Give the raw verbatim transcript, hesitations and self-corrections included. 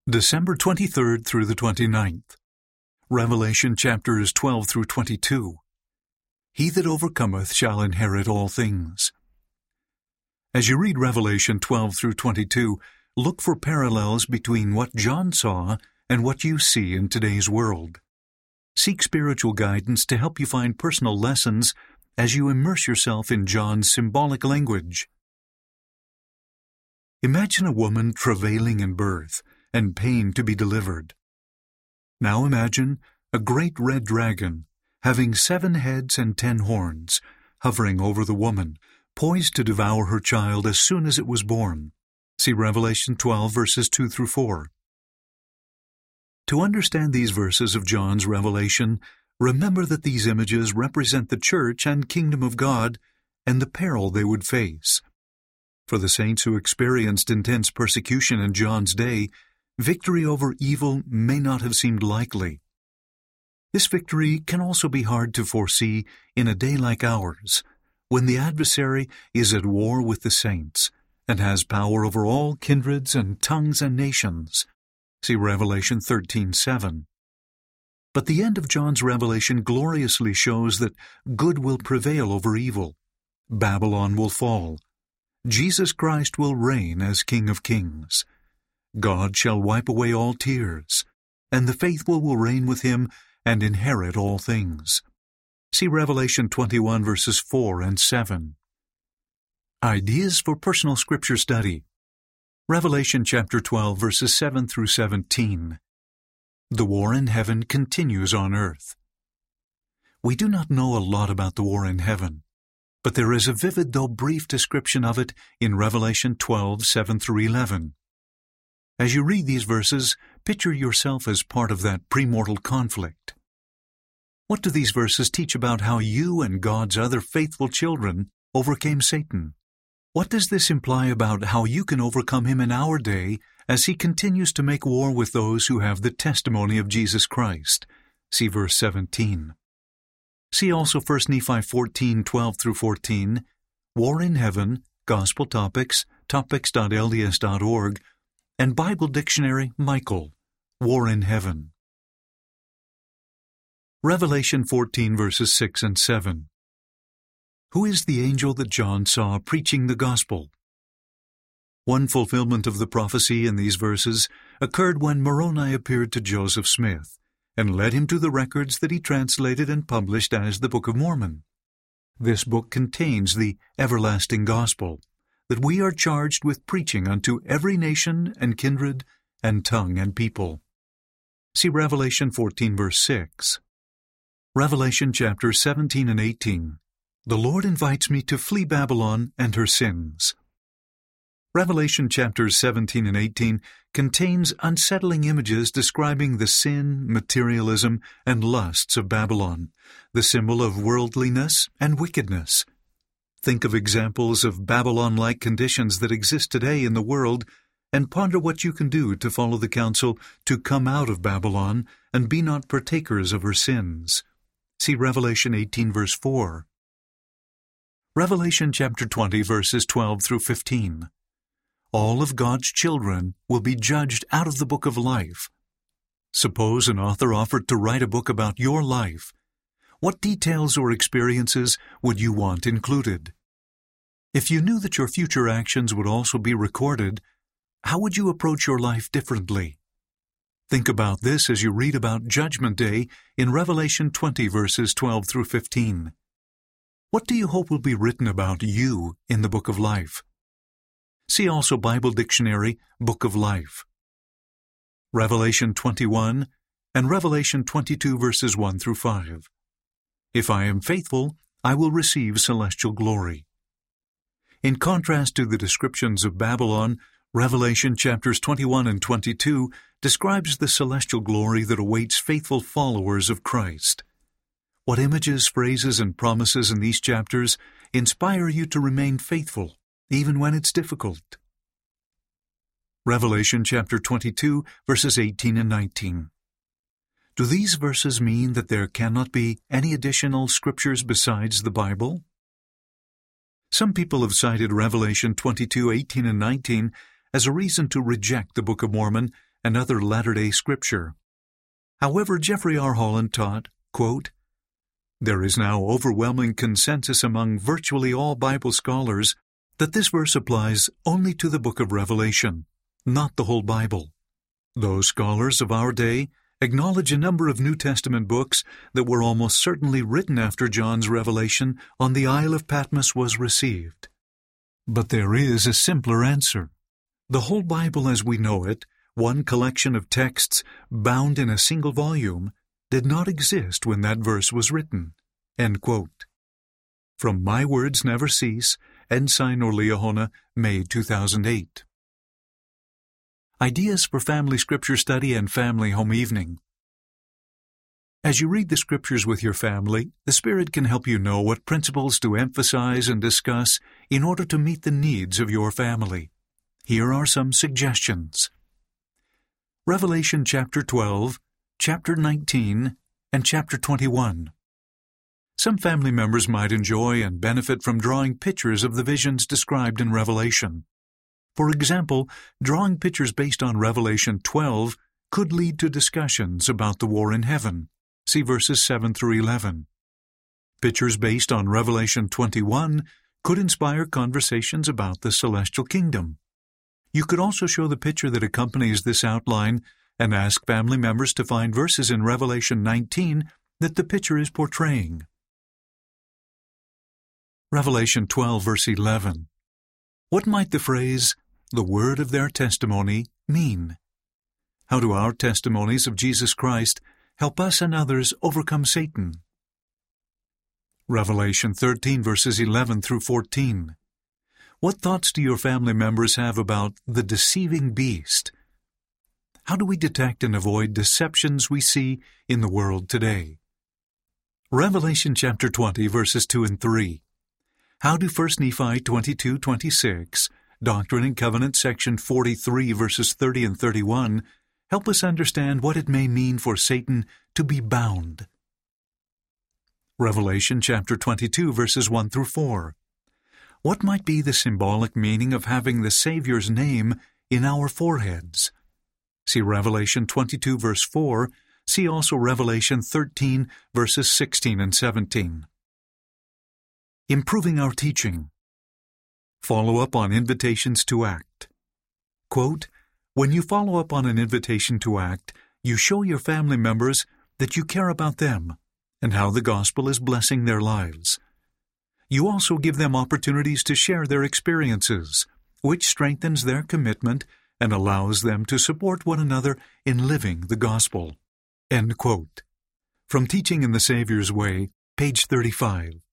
December twenty-third through the twenty-ninth. Revelation chapters twelve through twenty-two. He that overcometh shall inherit all things. As you read Revelation twelve through twenty-two, look for parallels between what John saw and what you see in today's world. Seek spiritual guidance to help you find personal lessons as you immerse yourself in John's symbolic language. Imagine a woman travailing in birth and pain to be delivered. Now imagine a great red dragon, having seven heads and ten horns, hovering over the woman, poised to devour her child as soon as it was born. See Revelation twelve, verses two through four. To understand these verses of John's Revelation, remember that these images represent the church and kingdom of God and the peril they would face. For the saints who experienced intense persecution in John's day, victory over evil may not have seemed likely. This victory can also be hard to foresee in a day like ours, when the adversary is at war with the saints and has power over all kindreds and tongues and nations. See Revelation thirteen seven. But the end of John's revelation gloriously shows that good will prevail over evil. Babylon will fall. Jesus Christ will reign as King of Kings. God shall wipe away all tears, and the faithful will reign with him and inherit all things. See Revelation twenty-one, verses four and seven. Ideas for personal scripture study. Revelation chapter twelve, verses seven through seventeen. The war in heaven continues on earth. We do not know a lot about the war in heaven, but there is a vivid though brief description of it in Revelation twelve, seven through eleven. As you read these verses, picture yourself as part of that premortal conflict. What do these verses teach about how you and God's other faithful children overcame Satan? What does this imply about how you can overcome him in our day as he continues to make war with those who have the testimony of Jesus Christ? See verse seventeen. See also First Nephi fourteen, twelve through fourteen, War in Heaven, Gospel Topics, topics dot l d s dot org, and Bible Dictionary, Michael, War in Heaven. Revelation fourteen, verses six and seven. Who is the angel that John saw preaching the gospel? One fulfillment of the prophecy in these verses occurred when Moroni appeared to Joseph Smith and led him to the records that he translated and published as the Book of Mormon. This book contains the everlasting gospel that we are charged with preaching unto every nation and kindred and tongue and people. See Revelation fourteen, verse six. Revelation chapter seventeen and eighteen. The Lord invites me to flee Babylon and her sins. Revelation chapters seventeen and eighteen contains unsettling images describing the sin, materialism, and lusts of Babylon, the symbol of worldliness and wickedness. Think of examples of Babylon-like conditions that exist today in the world and ponder what you can do to follow the counsel to come out of Babylon and be not partakers of her sins. See Revelation eighteen, verse four. Revelation chapter twenty, verses twelve through fifteen. All of God's children will be judged out of the book of life. Suppose an author offered to write a book about your life. What details or experiences would you want included? If you knew that your future actions would also be recorded, how would you approach your life differently? Think about this as you read about Judgment Day in Revelation twenty, verses twelve through fifteen. What do you hope will be written about you in the Book of Life? See also Bible Dictionary, Book of Life. Revelation twenty-one and Revelation twenty-two, verses one through five. If I am faithful, I will receive celestial glory. In contrast to the descriptions of Babylon, Revelation chapters twenty-one and twenty-two describes the celestial glory that awaits faithful followers of Christ. What images, phrases, and promises in these chapters inspire you to remain faithful, even when it's difficult? Revelation chapter twenty-two, verses eighteen and nineteen. Do these verses mean that there cannot be any additional scriptures besides the Bible? Some people have cited Revelation twenty-two, eighteen and nineteen as a reason to reject the Book of Mormon and other latter-day scripture. However, Jeffrey R. Holland taught, quote, "There is now overwhelming consensus among virtually all Bible scholars that this verse applies only to the book of Revelation, not the whole Bible. Those scholars of our day acknowledge a number of New Testament books that were almost certainly written after John's revelation on the Isle of Patmos was received. But there is a simpler answer. The whole Bible as we know it, one collection of texts bound in a single volume, did not exist when that verse was written." End quote. From My Words Never Cease, Ensign or Liahona, May two thousand eight. Ideas for Family Scripture Study and Family Home Evening. As you read the Scriptures with your family, the Spirit can help you know what principles to emphasize and discuss in order to meet the needs of your family. Here are some suggestions. Revelation chapter twelve, chapter nineteen, and chapter twenty-one. Some family members might enjoy and benefit from drawing pictures of the visions described in Revelation. For example, drawing pictures based on Revelation twelve could lead to discussions about the war in heaven. See verses seven through eleven. Pictures based on Revelation twenty-one could inspire conversations about the celestial kingdom. You could also show the picture that accompanies this outline and ask family members to find verses in Revelation nineteen that the picture is portraying. Revelation twelve, verse eleven. What might the phrase, "the word of their testimony," mean? How do our testimonies of Jesus Christ help us and others overcome Satan? Revelation thirteen, verses eleven through fourteen. What thoughts do your family members have about the deceiving beast? How do we detect and avoid deceptions we see in the world today? Revelation chapter twenty, verses two and three. How do First Nephi twenty-two twenty-six, Doctrine and Covenants section forty-three, verses thirty and thirty-one, help us understand what it may mean for Satan to be bound? Revelation chapter twenty-two, verses one through four. What might be the symbolic meaning of having the Savior's name in our foreheads? See Revelation twenty-two, verse four. See also Revelation thirteen, verses sixteen and seventeen. Improving our teaching. Follow up on invitations to act. Quote, "When you follow up on an invitation to act, you show your family members that you care about them and how the gospel is blessing their lives. You also give them opportunities to share their experiences, which strengthens their commitment and allows them to support one another in living the gospel." End quote. From Teaching in the Savior's Way, page thirty-five.